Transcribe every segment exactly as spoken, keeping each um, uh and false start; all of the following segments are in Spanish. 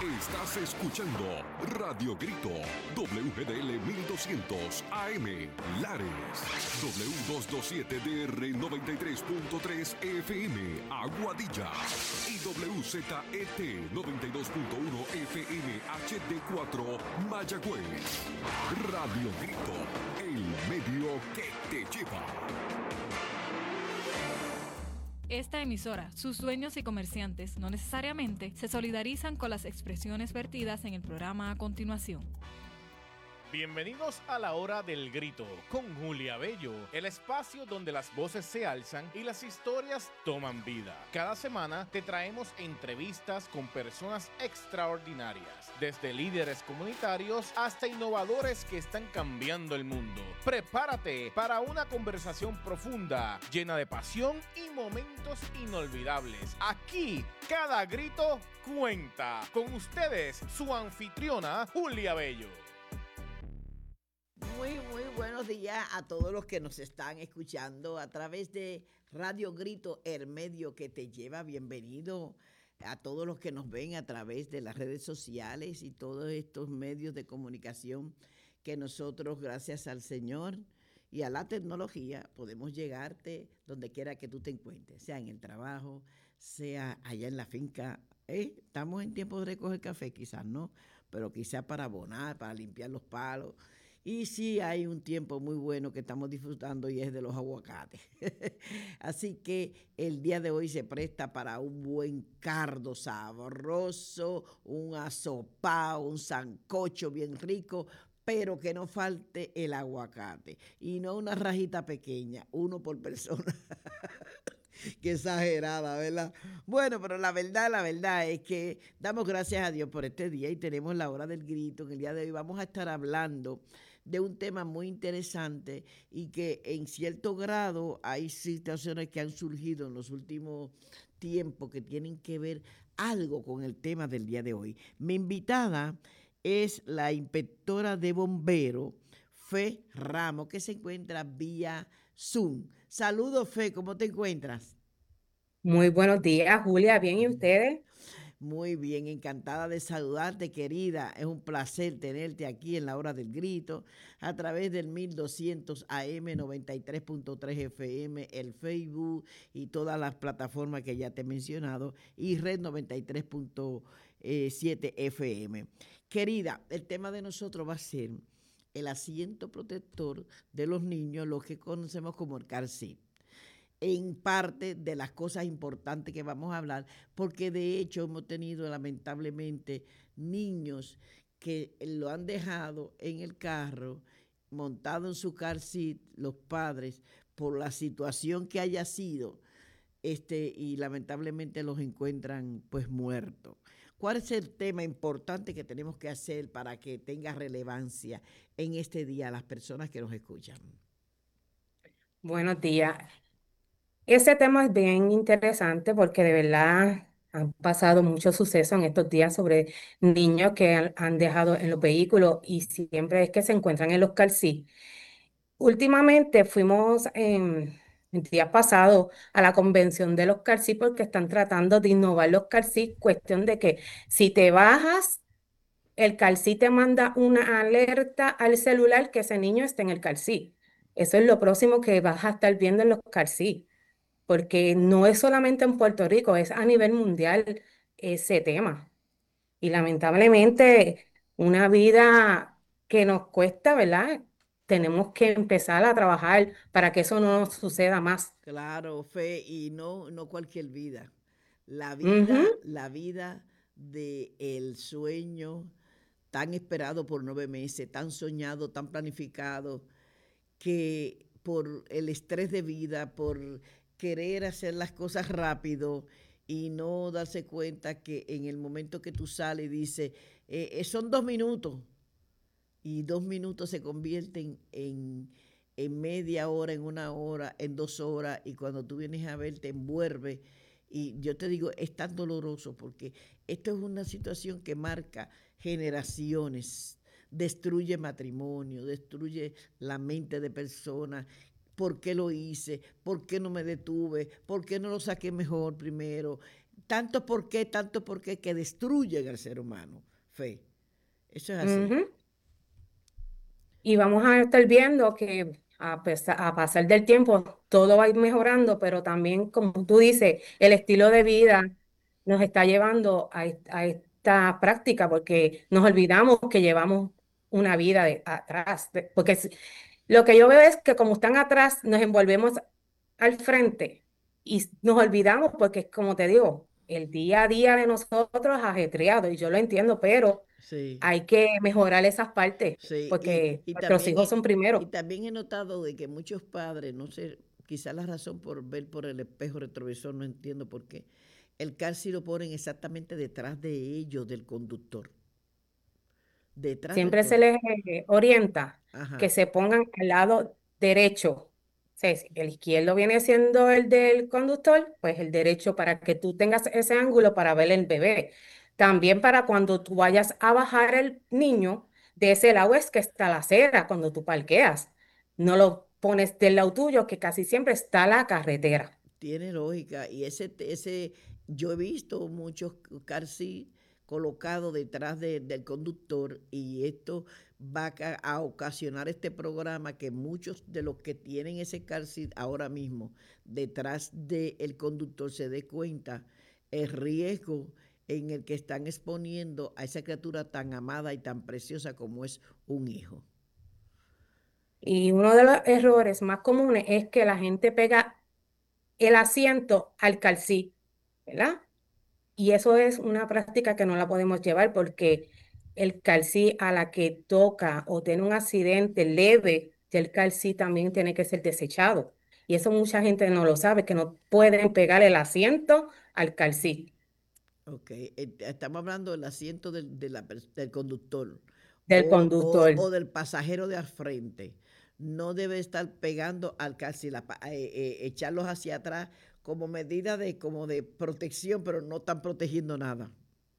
Estás escuchando Radio Grito, W G D L mil doscientos A M, Lares, W doscientos veintisiete D R noventa y tres punto tres F M, Aguadilla, y W Z E T noventa y dos punto uno F M H D cuatro, Mayagüez. Radio Grito, el medio que te lleva. Esta emisora, sus dueños y comerciantes no necesariamente se solidarizan con las expresiones vertidas en el programa a continuación. Bienvenidos a la hora del grito con Julia Bello, el espacio donde las voces se alzan y las historias toman vida. Cada semana te traemos entrevistas con personas extraordinarias, desde líderes comunitarios hasta innovadores que están cambiando el mundo. Prepárate para una conversación profunda, llena de pasión y momentos inolvidables. Aquí, cada grito cuenta. Con ustedes, su anfitriona, Julia Bello. Muy, muy buenos días a todos los que nos están escuchando a través de Radio Grito, el medio que te lleva. Bienvenido a todos los que nos ven a través de las redes sociales y todos estos medios de comunicación que nosotros, gracias al Señor y a la tecnología, podemos llegarte donde quiera que tú te encuentres, sea en el trabajo, sea allá en la finca. ¿Eh? Estamos en tiempo de recoger café, quizás no, pero quizás para abonar, para limpiar los palos. Y sí hay un tiempo muy bueno que estamos disfrutando y es de los aguacates. Así que el día de hoy se presta para un buen cardo sabroso, un asopao, un sancocho bien rico, pero que no falte el aguacate. Y no una rajita pequeña, uno por persona. Qué exagerada, ¿verdad? Bueno, pero la verdad, la verdad es que damos gracias a Dios por este día y tenemos la hora del grito. En el día de hoy vamos a estar hablando de un tema muy interesante y que en cierto grado hay situaciones que han surgido en los últimos tiempos que tienen que ver algo con el tema del día de hoy. Mi invitada es la inspectora de bomberos, Fe Ramos, que se encuentra vía Zoom. Saludos, Fe, ¿cómo te encuentras? Muy buenos días, Julia, ¿bien y ustedes? Muy bien, encantada de saludarte, querida. Es un placer tenerte aquí en la hora del grito a través del mil doscientos A M, noventa y tres punto tres F M, el Facebook y todas las plataformas que ya te he mencionado y Red noventa y tres punto siete F M. Querida, el tema de nosotros va a ser el asiento protector de los niños, lo que conocemos como el car seat. En parte de las cosas importantes que vamos a hablar, porque de hecho hemos tenido lamentablemente niños que lo han dejado en el carro, montado en su car seat, los padres, por la situación que haya sido, este, y lamentablemente los encuentran pues muertos. ¿Cuál es el tema importante que tenemos que hacer para que tenga relevancia en este día a las personas que nos escuchan? Buenos días. Ese tema es bien interesante porque de verdad han pasado muchos sucesos en estos días sobre niños que han, han dejado en los vehículos y siempre es que se encuentran en los car seat. Últimamente fuimos en el día pasado a la convención de los car seat porque están tratando de innovar los car seat, cuestión de que si te bajas, el car seat te manda una alerta al celular que ese niño está en el car seat. Eso es lo próximo que vas a estar viendo en los car seat, porque no es solamente en Puerto Rico, es a nivel mundial ese tema. Y lamentablemente una vida que nos cuesta, ¿verdad? Tenemos que empezar a trabajar para que eso no suceda más. Claro, Fe, y no, no cualquier vida. La vida, Ujú. la vida del sueño tan esperado por nueve meses, tan soñado, tan planificado, que por el estrés de vida, por querer hacer las cosas rápido y no darse cuenta que en el momento que tú sales y dices, eh, eh, son dos minutos, y dos minutos se convierten en, en media hora, en una hora, en dos horas, y cuando tú vienes a ver te envuelve. Y yo te digo, es tan doloroso porque esto es una situación que marca generaciones, destruye matrimonio, destruye la mente de personas. ¿Por qué lo hice? ¿Por qué no me detuve? ¿Por qué no lo saqué mejor primero? tanto por qué, tanto por qué que destruyen al ser humano, Fe. Eso es así. Ujú. Y vamos a estar viendo que a, pesar, a pasar del tiempo todo va a ir mejorando, pero también, como tú dices, el estilo de vida nos está llevando a, est- a esta práctica porque nos olvidamos que llevamos una vida de, atrás. de- porque si- lo que yo veo es que como están atrás, nos envolvemos al frente y nos olvidamos porque, como te digo, el día a día de nosotros es ajetreado y yo lo entiendo, pero Sí. hay que mejorar esas partes Sí, y, porque y nuestros también hijos he, son y primero. también he notado de que muchos padres, no sé, quizás la razón por ver por el espejo retrovisor, no entiendo por qué, el car sí lo ponen exactamente detrás de ellos, del conductor, detrás del Siempre se conductor. les eh, orienta que Ajá, se pongan al lado derecho. O sea, si el izquierdo viene siendo el del conductor, pues el derecho para que tú tengas ese ángulo para ver el bebé. También para cuando tú vayas a bajar el niño, de ese lado es que está la acera cuando tú parqueas. No lo pones del lado tuyo, que casi siempre está la carretera. tiene lógica. Y ese, ese, yo he visto muchos car seat colocados detrás de- del conductor y esto va a, ca- a ocasionar este programa que muchos de los que tienen ese car seat ahora mismo detrás del conductor se dé cuenta el riesgo en el que están exponiendo a esa criatura tan amada y tan preciosa como es un hijo. Y uno de los errores más comunes es que la gente pega el asiento al calcí, ¿verdad? Y eso es una práctica que no la podemos llevar porque el calcí a la que toca o tiene un accidente leve del calcí también tiene que ser desechado. Y eso mucha gente no lo sabe, que no pueden pegar el asiento al calcí Ok, eh, estamos hablando del asiento del, de la pers- del conductor del o, o- conductor. o del pasajero de al frente. No debe estar pegando al casi, la, pa- eh, eh, echarlos hacia atrás como medida de, como de protección, pero no están protegiendo nada.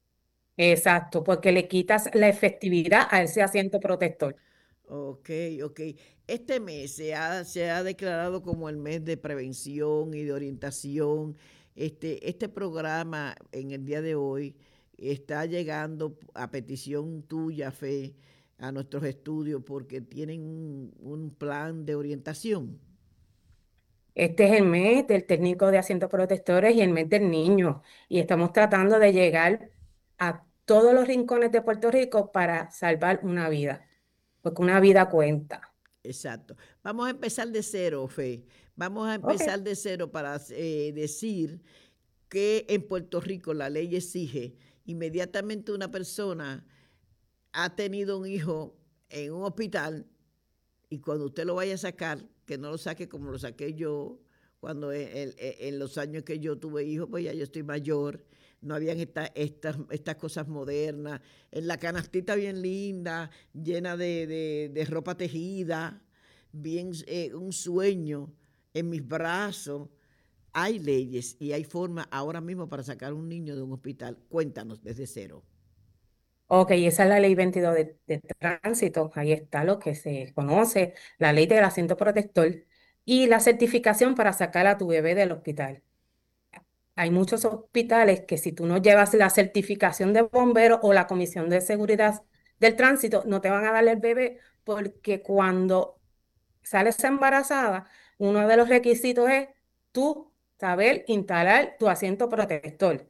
Exacto, porque le quitas la efectividad a ese asiento protector. Ok, ok. Este mes se ha, se ha declarado como el mes de prevención y de orientación. Este, este programa en el día de hoy está llegando a petición tuya, Fe, a nuestros estudios porque tienen un, un plan de orientación. Este es el mes del técnico de asientos protectores y el mes del niño. Y estamos tratando de llegar a todos los rincones de Puerto Rico para salvar una vida, porque una vida cuenta. Exacto. Vamos a empezar de cero, Fe. Vamos a Ok. empezar de cero para eh, decir que en Puerto Rico la ley exige inmediatamente una persona ha tenido un hijo en un hospital y cuando usted lo vaya a sacar, que no lo saque como lo saqué yo, cuando en, en- en los años que yo tuve hijos, pues ya yo estoy mayor, no habían esta- estas, estas cosas modernas, en la canastita bien linda, llena de, de- de ropa tejida, bien eh, un sueño en mis brazos. Hay leyes y hay formas ahora mismo para sacar un niño de un hospital. Cuéntanos desde cero. Ok, esa es la ley veintidós de, de tránsito. Ahí está lo que se conoce, la ley del asiento protector y la certificación para sacar a tu bebé del hospital. Hay muchos hospitales que si tú no llevas la certificación de bombero o la comisión de seguridad del tránsito, no te van a dar el bebé porque cuando sales embarazada, uno de los requisitos es tú saber instalar tu asiento protector,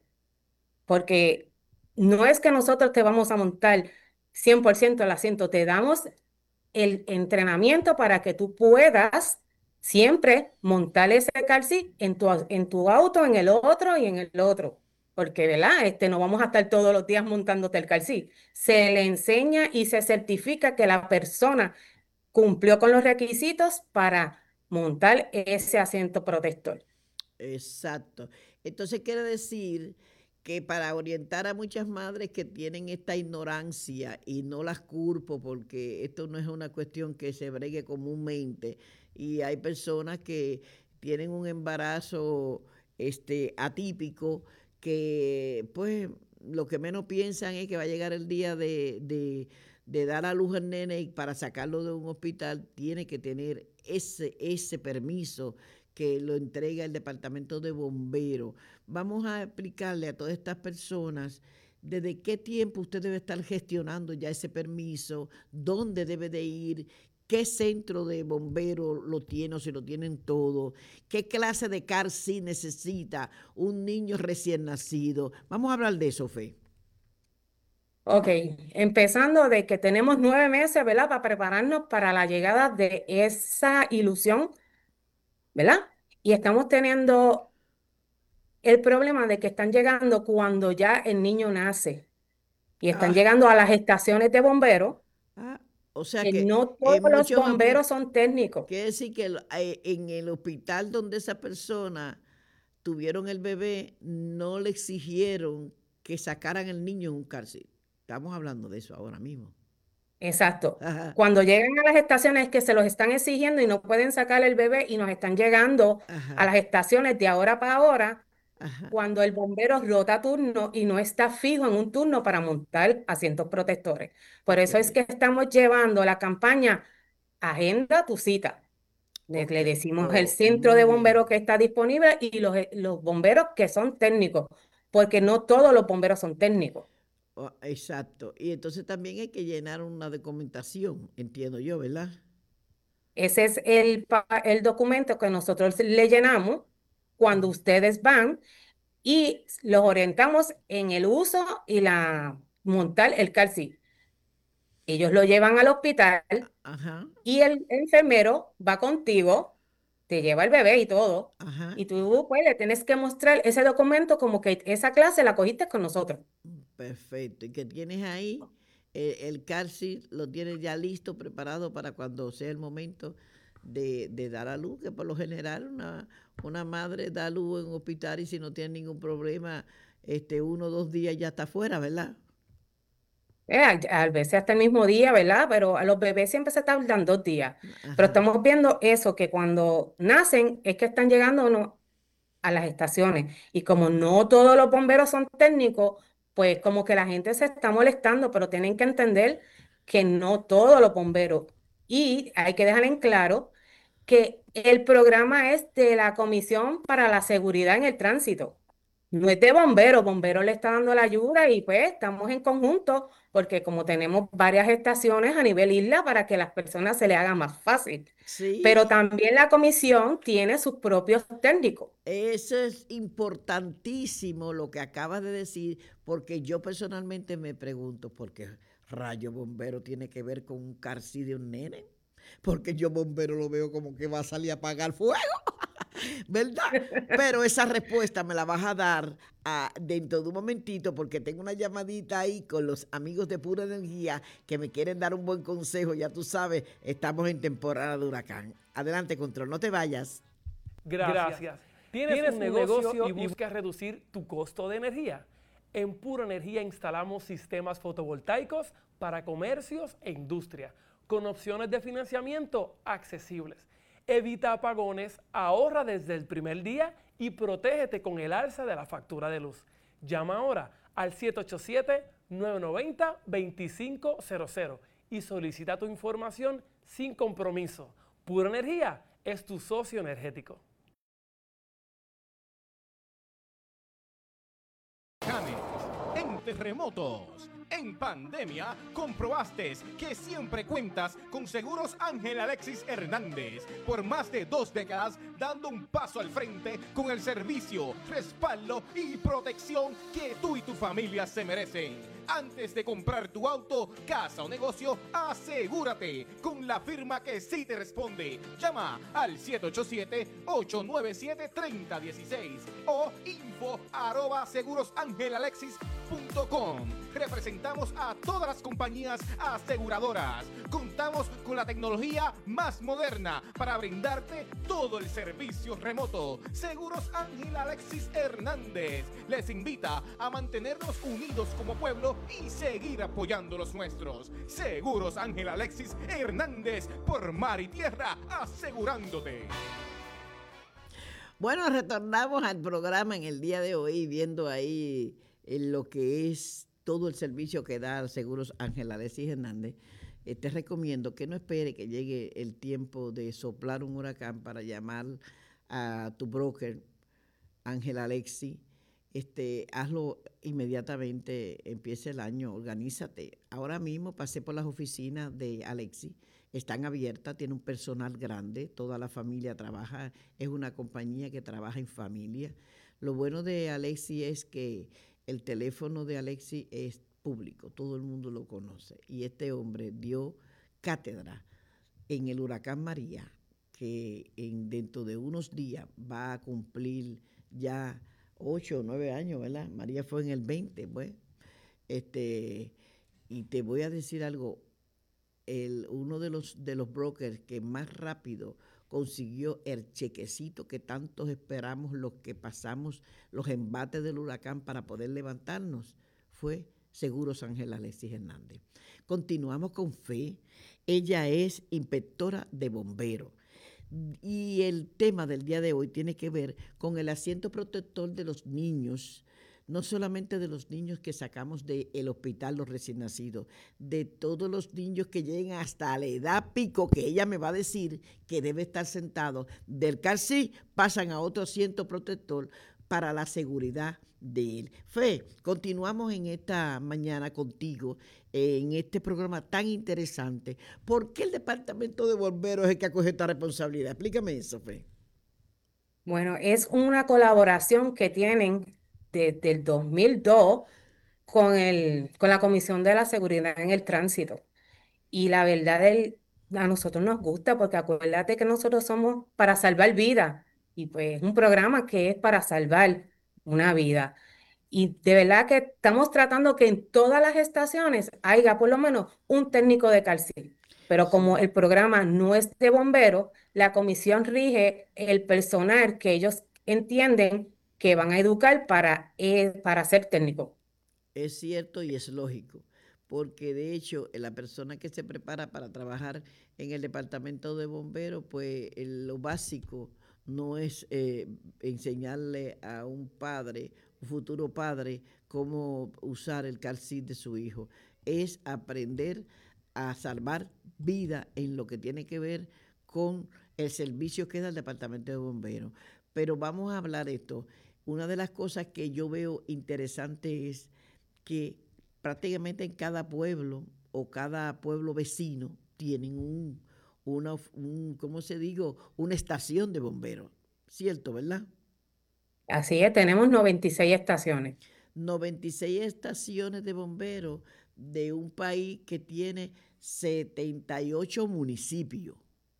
porque no es que nosotros te vamos a montar cien por ciento el asiento, te damos el entrenamiento para que tú puedas siempre montar ese car seat en tu, en tu auto, en el otro y en el otro. Porque, ¿verdad? Este, no vamos a estar todos los días montándote el car seat. Se le enseña y se certifica que la persona cumplió con los requisitos para montar ese asiento protector. Exacto. Entonces quiere decir que para orientar a muchas madres que tienen esta ignorancia y no las culpo porque esto no es una cuestión que se bregue comúnmente y hay personas que tienen un embarazo este atípico que pues lo que menos piensan es que va a llegar el día de, de, de dar a luz al nene y para sacarlo de un hospital tiene que tener ese, ese permiso que lo entrega el Departamento de Bomberos. Vamos a explicarle a todas estas personas desde qué tiempo usted debe estar gestionando ya ese permiso, dónde debe de ir, qué centro de bomberos lo tiene o si lo tienen todo, qué clase de car seat necesita un niño recién nacido. Vamos a hablar de eso, Fe. Ok, empezando de que tenemos nueve meses, ¿verdad? Para prepararnos para la llegada de esa ilusión, ¿verdad? Y estamos teniendo el problema de que están llegando cuando ya el niño nace y están Ah, llegando a las estaciones de bomberos, ah, o sea que que no todos en los muchos bomberos momentos, son técnicos. quiere decir que el- eh, en el hospital donde esa persona tuvieron el bebé, no le exigieron que sacaran el niño en un car seat. Estamos hablando de eso ahora mismo. Exacto. Ajá, Cuando llegan a las estaciones es que se los están exigiendo y no pueden sacar el bebé y nos están llegando a ajá, las estaciones de ahora para ahora ajá. cuando el bombero rota turno y no está fijo en un turno para montar asientos protectores. Por Ok, eso es que estamos llevando la campaña Agenda tu cita. Le, ok. le decimos el Oh, centro de muy bien. bomberos que está disponible y los, los bomberos que son técnicos, porque no todos los bomberos son técnicos. Oh, exacto. Y entonces también hay que llenar una documentación, entiendo yo, ¿verdad? Ese es el, pa- el documento que nosotros le llenamos cuando ustedes van y los orientamos en el uso y la montar el car seat. Ellos lo llevan al hospital Ajá, y el enfermero va contigo, te lleva el bebé y todo, ajá. y tú pues le tienes que mostrar ese documento como que esa clase la cogiste con nosotros. Perfecto. Y que tienes ahí eh, el car seat, lo tienes ya listo, preparado para cuando sea el momento de, de dar a luz, que por lo general una, una madre da a luz en un hospital y si no tiene ningún problema, este, uno o dos días ya está afuera, ¿verdad? Eh, a, a veces hasta el mismo día, ¿verdad? Pero a los bebés siempre se tardan dos días. Pero Ajá. estamos viendo eso, que cuando nacen es que están llegando no, a las estaciones. Y como no todos los bomberos son técnicos, pues como que la gente se está molestando, pero tienen que entender que no todos los bomberos. Y hay que dejar en claro que el programa es de la Comisión para la Seguridad en el Tránsito. No es de bomberos, bomberos le está dando la ayuda y pues estamos en conjunto porque como tenemos varias estaciones a nivel isla para que las personas se le haga más fácil. Pero Sí, también la comisión tiene sus propios técnicos. eso es importantísimo lo que acabas de decir, porque yo personalmente me pregunto, ¿por qué rayo bombero tiene que ver con un car seat de un nene? Porque yo bombero lo veo como que va a salir a apagar fuego, ¿verdad? Pero esa respuesta me la vas a dar ah, dentro de un momentito porque tengo una llamadita ahí con los amigos de Pura Energía que me quieren dar un buen consejo. Ya tú sabes, estamos en temporada de huracán. Adelante, Control, no te vayas. Gracias. ¿Tienes, ¿Tienes un negocio y buscas reducir tu costo de energía? En Pura Energía instalamos sistemas fotovoltaicos para comercios e industria, con opciones de financiamiento accesibles. Evita apagones, ahorra desde el primer día y protégete con el alza de la factura de luz. Llama ahora al siete ocho siete, nueve nueve cero, dos cinco cero cero y solicita tu información sin compromiso. Pura Energía es tu socio energético. En terremotos, en pandemia, comprobaste que siempre cuentas con Seguros Ángel Alexis Hernández. Por más de dos décadas, dando un paso al frente con el servicio, respaldo y protección que tú y tu familia se merecen. Antes de comprar tu auto, casa o negocio, asegúrate con la firma que sí te responde. Llama al siete ocho siete, ocho nueve siete, tres cero uno seis o info arroba segurosangelalexis punto com. Representamos a todas las compañías aseguradoras. Contamos con la tecnología más moderna para brindarte todo el servicio remoto. Seguros Ángel Alexis Hernández les invita a mantenernos unidos como pueblo y seguir apoyando los nuestros. Seguros Ángel Alexis Hernández, por mar y tierra, asegurándote. Bueno, retornamos al programa en el día de hoy, viendo ahí en lo que es todo el servicio que da Seguros Ángel Alexis Hernández. Eh, te recomiendo que no espere que llegue el tiempo de soplar un huracán para llamar a tu broker, Ángel Alexi. Este, hazlo inmediatamente, empiece el año, organízate. Ahora mismo pasé por las oficinas de Alexi, están abiertas, tiene un personal grande, toda la familia trabaja, es una compañía que trabaja en familia. Lo bueno de Alexi es que el teléfono de Alexi es público, todo el mundo lo conoce. Y este hombre dio cátedra en el huracán María, que en, dentro de unos días va a cumplir ya ocho o nueve años, ¿verdad? María fue en el veinte, pues. Este, y te voy a decir algo, el, uno de los, de los brokers que más rápido consiguió el chequecito que tantos esperamos los que pasamos los embates del huracán para poder levantarnos, fue Seguros Ángel Alexis Hernández. Continuamos con Fe. Ella es inspectora de bomberos. Y el tema del día de hoy tiene que ver con el asiento protector de los niños, no solamente de los niños que sacamos del hospital, los recién nacidos, de todos los niños que lleguen hasta la edad pico, que ella me va a decir que debe estar sentado, del car seat pasan a otro asiento protector para la seguridad de él. Fe, continuamos en esta mañana contigo, eh, en este programa tan interesante. ¿Por qué el Departamento de Bomberos es el que acoge esta responsabilidad? Explícame eso, Fe. Bueno, es una colaboración que tienen desde el dos mil dos con, el, con la Comisión de la Seguridad en el Tránsito. Y la verdad, el, a nosotros nos gusta porque acuérdate que nosotros somos para salvar vidas. Y pues es un programa que es para salvar una vida. Y de verdad que estamos tratando que en todas las estaciones haya por lo menos un técnico de car seat. Pero como Sí. el programa no es de bomberos, la comisión rige el personal que ellos entienden que van a educar para, eh, para ser técnico. Es cierto y es lógico, porque de hecho la persona que se prepara para trabajar en el departamento de bomberos, pues el- lo básico no es eh, enseñarle a un padre, un futuro padre, cómo usar el car seat de su hijo, es aprender a salvar vida en lo que tiene que ver con el servicio que da el departamento de bomberos. Pero vamos a hablar de esto. Una de las cosas que yo veo interesante es que prácticamente en cada pueblo o cada pueblo vecino tienen un, una, un, ¿cómo se digo? Una estación de bomberos, ¿cierto, verdad? Así es, tenemos noventa y seis estaciones. noventa y seis estaciones de bomberos de un país que tiene setenta y ocho municipios.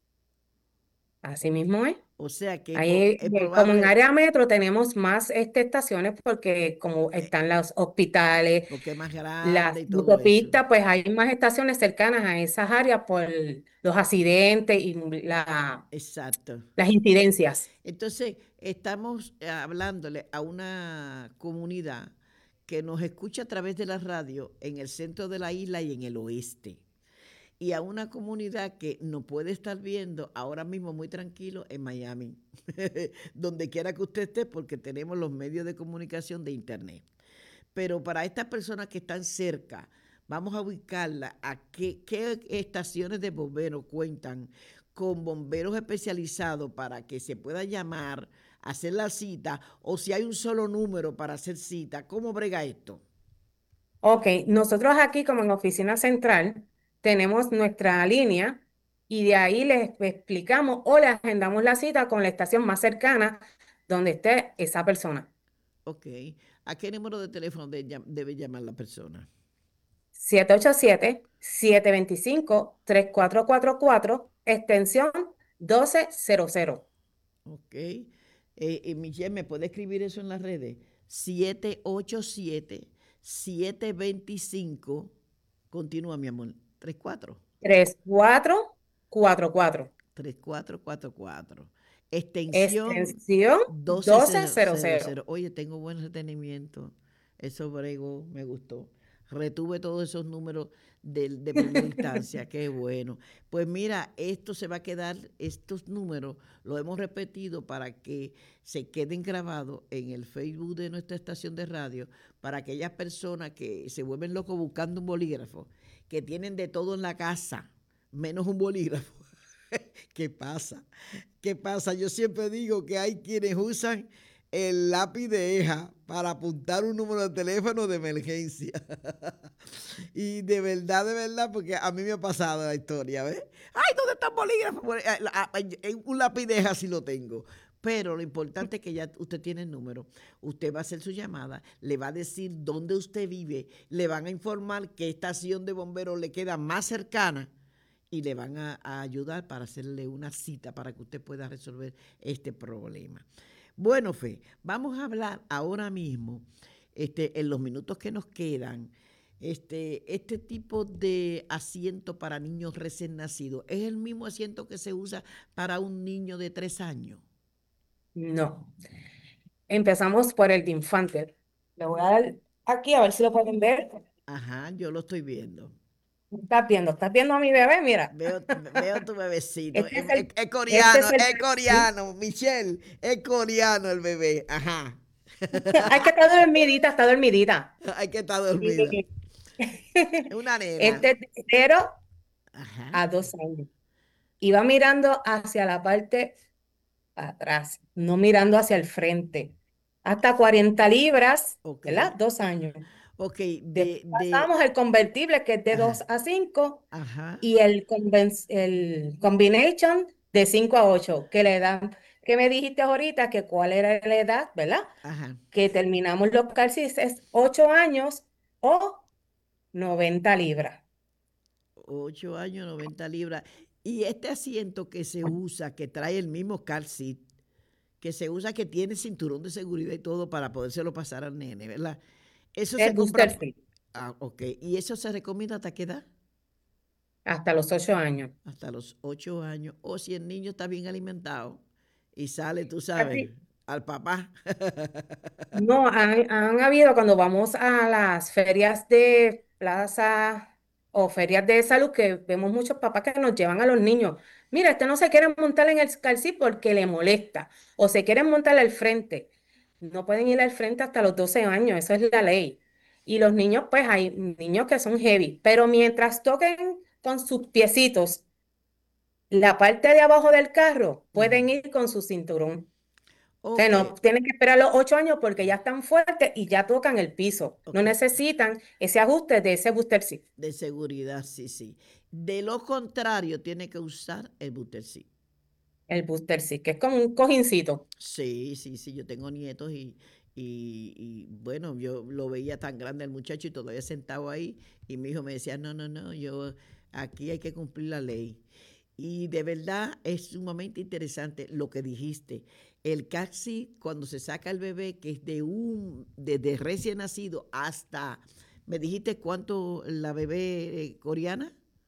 Así mismo es. O sea que es, Ahí, po- es eh, como en probable, área metro tenemos más este, estaciones porque como eh, están los hospitales, porque es más grande las y todo eso. autopistas, pues hay más estaciones cercanas a esas áreas por los accidentes y la, Exacto. las incidencias. Entonces, estamos eh, hablándole a una comunidad que nos escucha a través de la radio en el centro de la isla y en el oeste. Y a una comunidad que nos puede estar viendo ahora mismo muy tranquilo en Miami, donde quiera que usted esté, porque tenemos los medios de comunicación de internet. Pero para estas personas que están cerca, vamos a ubicarla a qué, qué estaciones de bomberos cuentan con bomberos especializados para que se pueda llamar, hacer la cita, o si hay un solo número para hacer cita. ¿Cómo brega esto? Ok, nosotros aquí como en oficina central tenemos nuestra línea y de ahí les explicamos o le agendamos la cita con la estación más cercana donde esté esa persona. Ok. ¿A qué número de teléfono de- debe llamar la persona? siete ocho siete, siete dos cinco, tres cuatro cuatro cuatro, extensión doce cero cero. Ok. Eh, eh, Michelle, ¿me puede escribir eso en las redes? siete ocho siete, siete dos cinco, continúa mi amor, tres cuatro. tres cuatro cuatro cuatro. tres cuatro cuatro cuatro. Extensión Extensión doce doce cero cero cero cero. cero. Oye, tengo buen retenimiento. Eso bregó, me gustó. Retuve todos esos números de, de primera instancia, qué bueno. Pues mira, esto se va a quedar, estos números los hemos repetido para que se queden grabados en el Facebook de nuestra estación de radio, para aquellas personas que se vuelven locos buscando un bolígrafo, que tienen de todo en la casa, menos un bolígrafo. ¿Qué pasa? ¿Qué pasa? Yo siempre digo que hay quienes usan el lápiz de eja para apuntar un número de teléfono de emergencia. Y de verdad, de verdad, porque a mí me ha pasado la historia, ¿ves? ¡Ay, ¿dónde está el bolígrafo? Un lápiz de eja sí lo tengo. Pero lo importante es que ya usted tiene el número, usted va a hacer su llamada, le va a decir dónde usted vive, le van a informar qué estación de bomberos le queda más cercana y le van a, a ayudar para hacerle una cita para que usted pueda resolver este problema. Bueno, Fe, vamos a hablar ahora mismo, este, en los minutos que nos quedan, este, este tipo de asiento para niños recién nacidos. ¿Es el mismo asiento que se usa para un niño de tres años? No. Empezamos por el de infante. Le voy a dar aquí a ver si lo pueden ver. Ajá, yo lo estoy viendo. ¿Estás viendo? ¿Estás viendo a mi bebé? Mira. Veo, veo tu bebecito. Este Es, es el, es- es este coreano, es el es coreano, Michelle, es coreano el bebé. Ajá. Hay que estar dormidita, está dormidita. Hay que estar dormida. Sí. Es una nena. Este es de cero Ajá. a dos años. Y va mirando hacia la parte atrás, no mirando hacia el frente. Hasta cuarenta libras, Ok. ¿verdad? Dos años. Ok, Después de, de, pasamos el convertible, que es de Ajá. dos a cinco, ajá. y el, conven- el combination de cinco a ocho, que le dan, que me dijiste ahorita que cuál era la edad, ¿verdad? Ajá. Que terminamos los calcis es ocho años o noventa libras. ocho años, noventa libras. Y este asiento que se usa, que trae el mismo car seat, que se usa, que tiene cinturón de seguridad y todo para podérselo pasar al nene, ¿verdad? Eso El se compra. booster seat, Ah, ok. ¿Y eso se recomienda hasta qué edad? hasta los ocho años. Hasta los ocho años. O si el niño está bien alimentado y sale, tú sabes, Así. al papá. No, han, han habido cuando vamos a las ferias de plaza o ferias de salud que vemos muchos papás que nos llevan a los niños. Mira, este no se quiere montar en el calcí porque le molesta o se quieren montar al frente. No pueden ir al frente hasta los doce años, eso es la ley. Y los niños, pues hay niños que son heavy, pero mientras toquen con sus piecitos la parte de abajo del carro, pueden ir con su cinturón. O sea, Ok, no tienen que esperar los ocho años porque ya están fuertes y ya tocan el piso. No ok. necesitan ese ajuste de ese booster seat. De seguridad, sí, sí. De lo contrario, tiene que usar el booster seat. El booster seat, que es como un cojincito. Sí, sí, sí, yo tengo nietos y, y, y, bueno, yo lo veía tan grande el muchacho y todavía sentado ahí y mi hijo me decía, no, no, no, yo aquí hay que cumplir la ley. Y de verdad es sumamente interesante lo que dijiste. El car seat, cuando se saca el bebé, que es de un, desde recién nacido hasta, ¿me dijiste cuánto la bebé eh, coreana?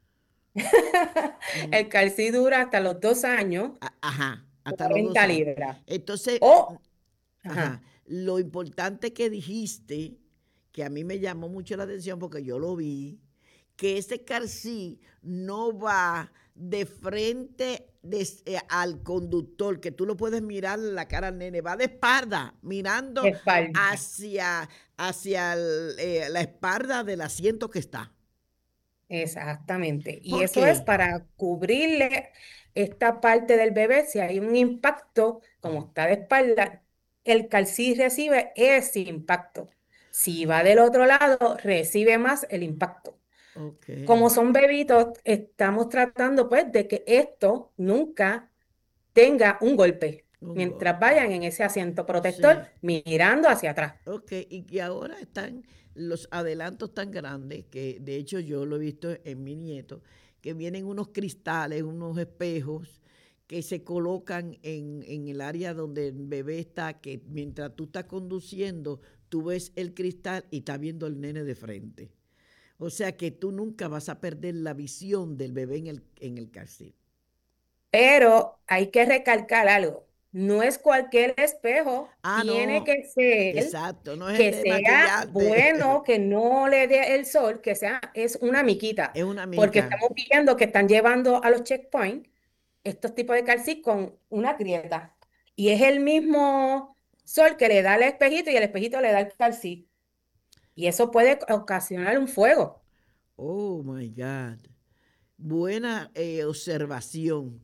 Mm, El calcí dura hasta los dos años, a- ajá, hasta los dos cuarenta años. libras. Entonces, O, ajá, ajá, lo importante que dijiste, que a mí me llamó mucho la atención porque yo lo vi, que ese car seat no va de frente des- eh, al conductor, que tú lo puedes mirar en la cara al nene, va de espalda, mirando espalda. hacia, hacia el, eh, la espalda del asiento que está. Exactamente. Y ¿Por eso es qué? para cubrirle esta parte del bebé. Si hay un impacto, como está de espalda, el calcí recibe ese impacto. Si va del otro lado, recibe más el impacto. Ok. Como son bebitos, estamos tratando pues de que esto nunca tenga un golpe Un mientras golpe. vayan en ese asiento protector Sí. mirando hacia atrás. Ok, y que ahora están los adelantos tan grandes que de hecho yo lo he visto en mi nieto, que vienen unos cristales, unos espejos que se colocan en, en el área donde el bebé está, que mientras tú estás conduciendo, tú ves el cristal y estás viendo al nene de frente. O sea que tú nunca vas a perder la visión del bebé en el, en el car seat. Pero hay que recalcar algo. No es cualquier espejo, Ah, tiene no, que ser exacto, no es el que de sea bueno, maquillarte, que no le dé el sol, que sea, es una miquita, es una porque mica. estamos viendo que están llevando a los checkpoints estos tipos de calcit con una grieta. Y es el mismo sol que le da el espejito y el espejito le da el calcit. Y eso puede ocasionar un fuego. Oh my God. Buena eh, observación.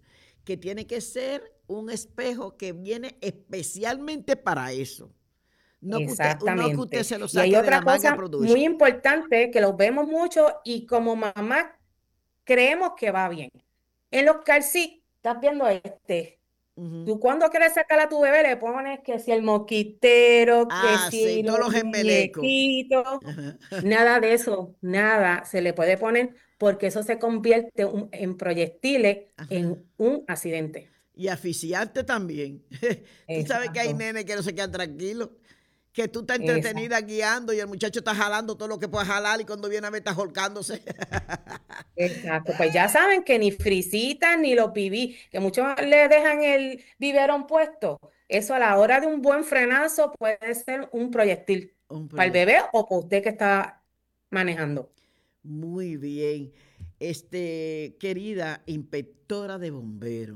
que tiene que ser un espejo que viene especialmente para eso. No que, usted, no que usted se lo saque y hay otra de la manga cosa muy importante que lo vemos mucho y como mamá creemos que va bien. En los car seat, estás viendo este. Uh-huh. Tú cuando quieres sacar a tu bebé le pones que si el mosquitero, ah, que si sí, los, los muñequitos, uh-huh. Nada de eso, nada se le puede poner porque eso se convierte un, en proyectiles uh-huh. en un accidente. Y asfixiarte también. Tú sabes que hay nenes que no se quedan tranquilos, que tú estás entretenida Exacto. guiando y el muchacho está jalando todo lo que puede jalar y cuando viene a ver está holcándose. Exacto, pues ya saben que ni frisitas ni los pibí, que muchos le dejan el biberón puesto. Eso a la hora de un buen frenazo puede ser un proyectil, un proyectil. Para el bebé o para usted que está manejando. Muy bien. Este, querida inspectora de bomberos,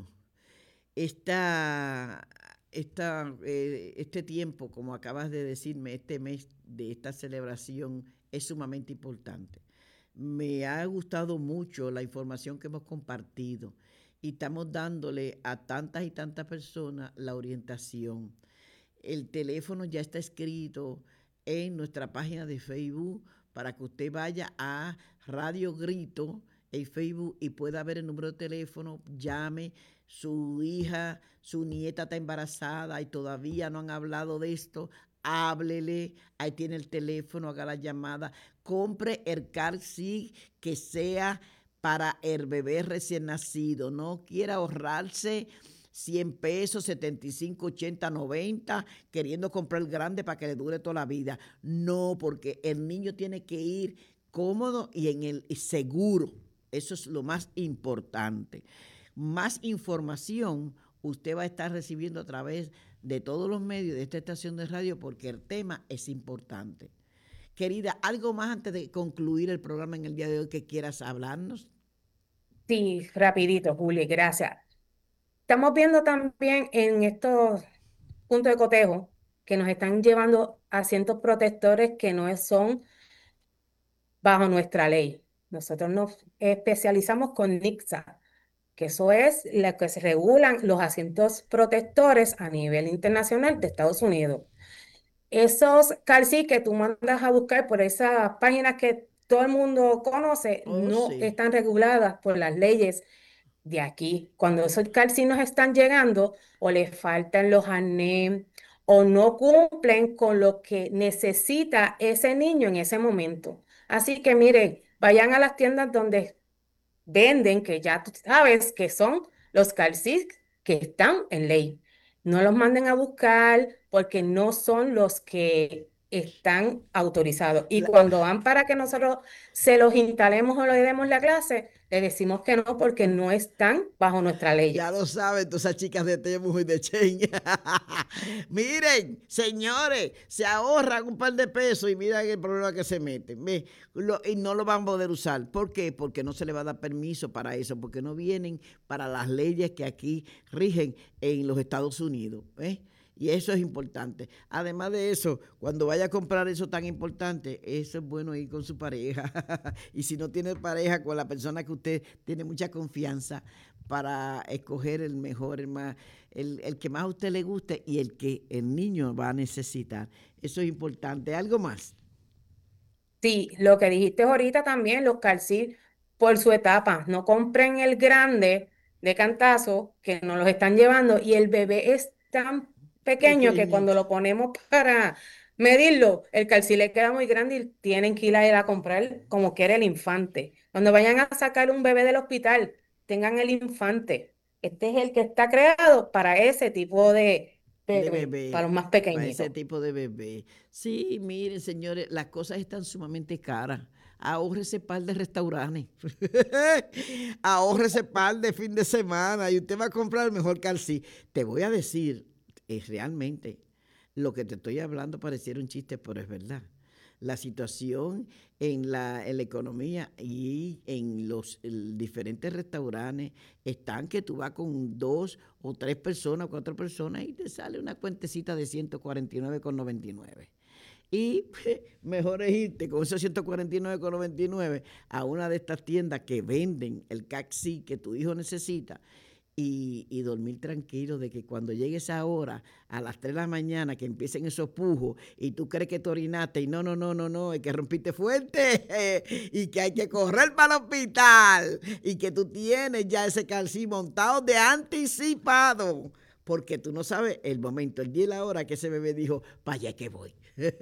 esta, esta, eh, este tiempo, como acabas de decirme, este mes de esta celebración es sumamente importante. Me ha gustado mucho la información que hemos compartido y estamos dándole a tantas y tantas personas la orientación. El teléfono ya está escrito en nuestra página de Facebook para que usted vaya a Radio Grito en Facebook y pueda ver el número de teléfono, llame, su hija, su nieta está embarazada y todavía no han hablado de esto, háblele, ahí tiene el teléfono, haga la llamada, compre el car seat que sea para el bebé recién nacido, no quiera ahorrarse cien pesos, setenta y cinco, ochenta, noventa, queriendo comprar el grande para que le dure toda la vida. No, porque el niño tiene que ir cómodo y en el y seguro. Eso es lo más importante. Más información usted va a estar recibiendo a través de todos los medios de esta estación de radio porque el tema es importante. Querida, ¿algo más antes de concluir el programa en el día de hoy que quieras hablarnos? Sí, rapidito, Juli, gracias. Estamos viendo también en estos puntos de cotejo que nos están llevando asientos protectores que no son bajo nuestra ley. Nosotros nos especializamos con N I C S A, que eso es lo que se regulan los asientos protectores a nivel internacional de Estados Unidos. Esos car seat que tú mandas a buscar por esas páginas que todo el mundo conoce, oh, no sí. están reguladas por las leyes de aquí. Cuando esos car seat nos están llegando, o les faltan los arnés, o no cumplen con lo que necesita ese niño en ese momento. Así que miren, vayan a las tiendas donde venden, que ya tú sabes que son los car seat que están en ley. No los manden a buscar porque no son los que están autorizados. Y cuando van para que nosotros se los instalemos o le demos la clase, le decimos que no porque no están bajo nuestra ley. Ya lo saben, todas esas chicas de Temu y de Cheña. Miren, señores, se ahorran un par de pesos y miren el problema que se meten. Lo, y no lo van a poder usar. ¿Por qué? Porque no se le va a dar permiso para eso, porque no vienen para las leyes que aquí rigen en los Estados Unidos. ¿eh? Y eso es importante. Además de eso, cuando vaya a comprar eso tan importante, eso es bueno ir con su pareja. Y si no tiene pareja, con la persona que usted tiene mucha confianza para escoger el mejor, el, más, el, el que más a usted le guste y el que el niño va a necesitar. Eso es importante. ¿Algo más? Sí, lo que dijiste ahorita también, los car seat por su etapa. No compren el grande de cantazo que nos los están llevando y el bebé es tan pequeño que cuando lo ponemos para medirlo, el car seat le queda muy grande y tienen que ir a, ir a comprar como quiere el infante. Cuando vayan a sacar un bebé del hospital, tengan el infante. Este es el que está creado para ese tipo de bebé, de bebé para los más pequeñitos. Para ese tipo de bebé. Sí, miren, señores, las cosas están sumamente caras. Ahórrese par de restaurantes. Ahórrese par de fin de semana y usted va a comprar el mejor car seat. Te voy a decir, es realmente lo que te estoy hablando pareciera un chiste, pero es verdad. La situación en la, en la economía y en los diferentes restaurantes están que tú vas con dos o tres personas, cuatro personas y te sale una cuentecita de ciento cuarenta y nueve con noventa y nueve. Y mejor es irte con esos ciento cuarenta y nueve con noventa y nueve a una de estas tiendas que venden el car seat que tu hijo necesita y, y dormir tranquilo de que cuando llegue esa hora, a las tres de la mañana, que empiecen esos pujos y tú crees que te orinaste y no, no, no, no, no, es que rompiste fuerte y que hay que correr para el hospital y que tú tienes ya ese calcí montado de anticipado. Porque tú no sabes el momento, el día y la hora que ese bebé dijo, para allá que voy.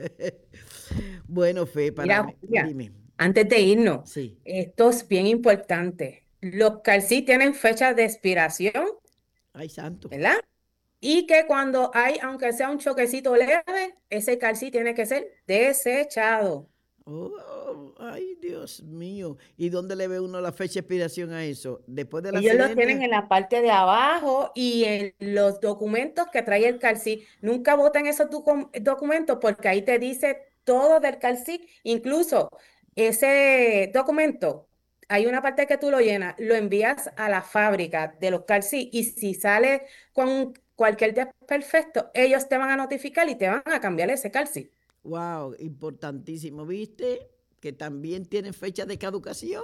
Bueno, Fe, para Mira, mí, Julia, dime. antes de irnos, Sí. esto es bien importante. Los calcí tienen fecha de expiración, Ay, santo. ¿verdad? Y que cuando hay, aunque sea un choquecito leve, ese calcí tiene que ser desechado. Oh, ay, Dios mío. ¿Y dónde le ve uno la fecha de expiración a eso? Después del Ellos lo accidente. tienen en la parte de abajo y en los documentos que trae el calcí. Nunca voten esos docu- documentos porque ahí te dice todo del calcí. Incluso ese documento, hay una parte que tú lo llenas, lo envías a la fábrica de los calcí y si sale con cualquier desperfecto, ellos te van a notificar y te van a cambiar ese calcí. Wow, importantísimo. ¿Viste? Que también tienen fecha de caducación.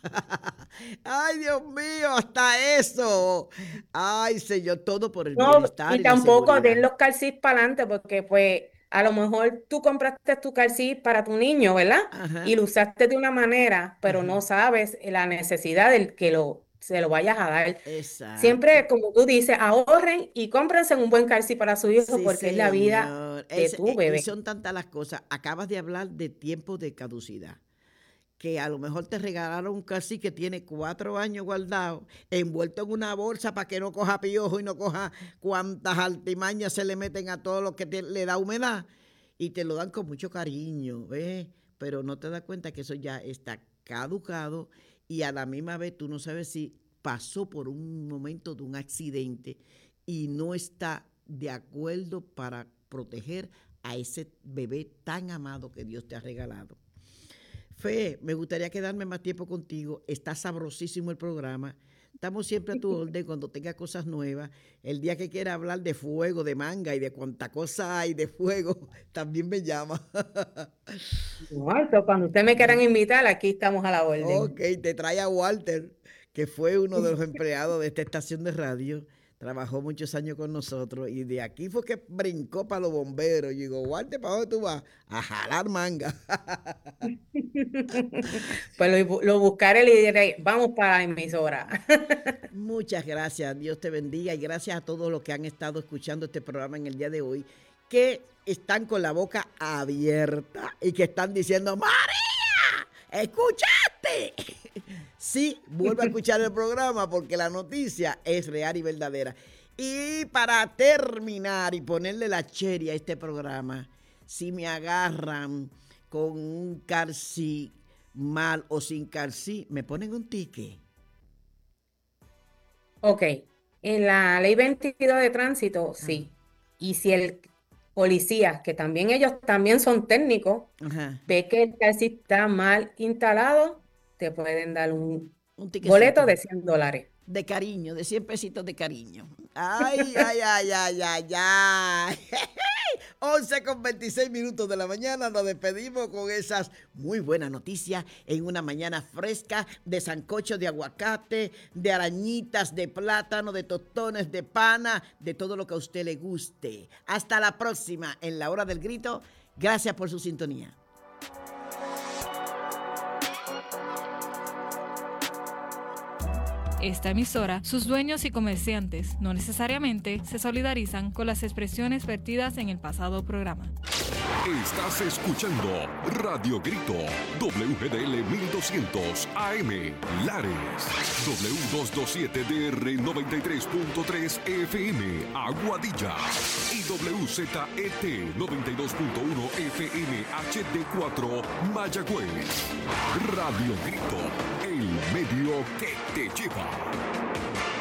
Ay, Dios mío, hasta eso. Ay, Señor, todo por el No, bienestar y y la tampoco den seguridad. los calcís para adelante, porque pues a lo mejor tú compraste tu calcí para tu niño, ¿verdad? Ajá, Y lo usaste de una manera, pero no ajá. sabes la necesidad del que lo, se lo vayas a dar. Siempre, Exacto. como tú dices, ahorren y cómprense un buen calcí para su hijo, Sí, porque es la vida señor. de Es- tu eh, y bebé. son tantas las cosas. Acabas de hablar de tiempo de caducidad. Que a lo mejor te regalaron un calcí que tiene cuatro años guardado, envuelto en una bolsa para que no coja piojo y no coja cuantas altimañas se le meten a todo lo que te- le da humedad. Y te lo dan con mucho cariño, ¿ves? Pero no te das cuenta que eso ya está caducado y a la misma vez tú no sabes si pasó por un momento de un accidente y no está de acuerdo para proteger a ese bebé tan amado que Dios te ha regalado. Fe, me gustaría quedarme más tiempo contigo. Está sabrosísimo el programa. Estamos siempre a tu orden cuando tenga cosas nuevas. El día que quiera hablar de fuego, de manga y de cuánta cosa hay de fuego, también me llama. Bueno, cuando ustedes me quieran invitar, aquí estamos a la orden. Ok, te trae a Walter, que fue uno de los empleados de esta estación de radio. Trabajó muchos años con nosotros y de aquí fue que brincó para los bomberos. Y digo, Walter, ¿para dónde tú vas? A jalar manga. Pues lo, lo buscaré y le diré, vamos para la emisora. Muchas gracias, Dios te bendiga y gracias a todos los que han estado escuchando este programa en el día de hoy, que están con la boca abierta y que están diciendo, María, ¿escuchaste? Sí, vuelve a escuchar el programa porque la noticia es real y verdadera. Y para terminar y ponerle la cherry a este programa, si me agarran con un calcí mal o sin calcí, me ponen un ticket. Ok, en la ley veintidós de tránsito, sí. Y si el policía, que también ellos también son técnicos, Ajá. ve que el calcí está mal instalado, te pueden dar un, Un tiquecito. boleto de cien dólares. De cariño, de cien pesitos de cariño. Ay, ay, ay, ay, ay, ay. once con veintiséis minutos de la mañana, nos despedimos con esas muy buenas noticias en una mañana fresca de sancocho de aguacate, de arañitas, de plátano, de tostones, de pana, de todo lo que a usted le guste. Hasta la próxima en la hora del grito. Gracias por su sintonía. Esta emisora, sus dueños y comerciantes no necesariamente se solidarizan con las expresiones vertidas en el pasado programa. Estás escuchando Radio Grito, W G D L mil doscientos A M, Lares, W doscientos veintisiete D R noventa y tres punto tres F M, Aguadilla, y W Z E T noventa y dos punto uno F M H D cuatro, Mayagüez. Radio Grito, el medio que te lleva.